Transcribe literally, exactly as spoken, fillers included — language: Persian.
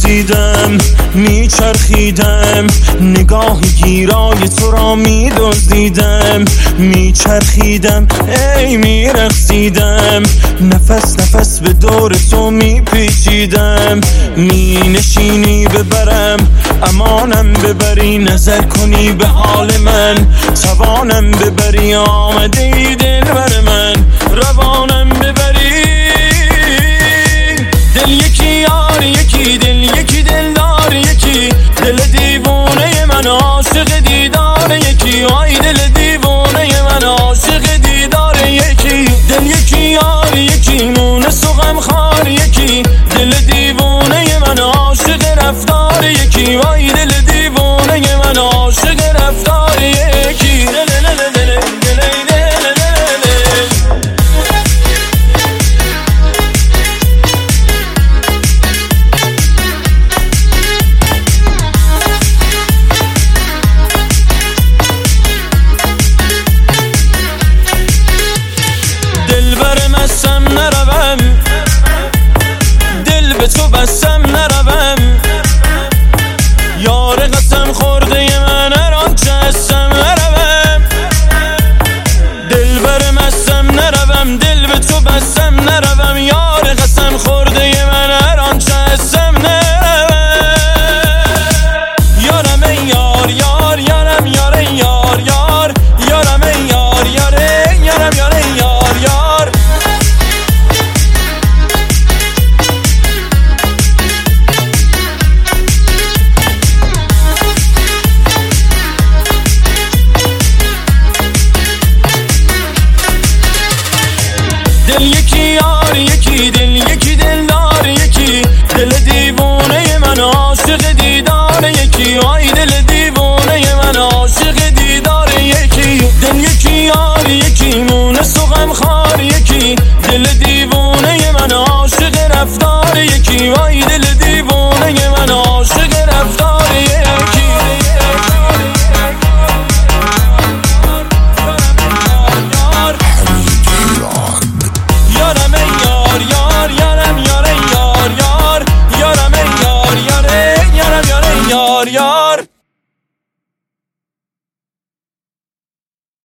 میپیچیدم میچرخیدم، نگاه گیرای تو را میدزدیدم، میچرخیدم ای میرقصیدم، نفس نفس به دور تو میپیچیدم. مینشینی ببرم امانم ببری، نظر کنی به حال من توانم ببری، آمده ای دل بر من روانم ببری. دل یکی یار یکی دل یکی دلدار یکی، دل دیوانه من عاشق دیدار یکی، آی دل دیوانه من عاشق دیدار یکی. دل یکی یار یکی مونس و غمخوار یکی، دل دیوانه من عاشق رفتار یکی، آی دل دیوانه من عاشق رفتار یکی. دل به تو بستم نروم، یار قسم خورده من هر آنچه هستم نروم. دل بر مستم نروم، دل به تو بستم نروم، یار قسم خورده من هر آنچه هستم نروم. یارم ای یار یار یارم یار ای یار یار، یارم ای یار یار یارم یار ای یار یار. دل یکی یار یکی دل یکی دلدار یکی، دل دیوانه من عاشق دیدار یکی، آی دل دیوانه من عاشق دیدار یکی. دل یکی یار یکی مونس و غمخوار یکی، دل دیوانه من عاشق رفتار یکی، آی